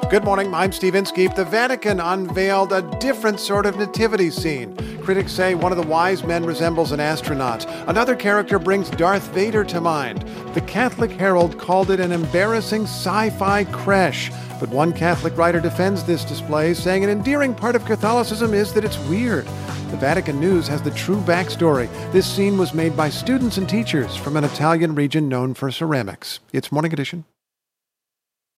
Good morning, I'm Steve Inskeep. The Vatican unveiled a different sort of nativity scene. Critics say one of the wise men resembles an astronaut. Another character brings Darth Vader to mind. The Catholic Herald called it an embarrassing sci-fi creche. But one Catholic writer defends this display, saying an endearing part of Catholicism is that it's weird. The Vatican News has the true backstory. This scene was made by students and teachers from an Italian region known for ceramics. It's Morning Edition.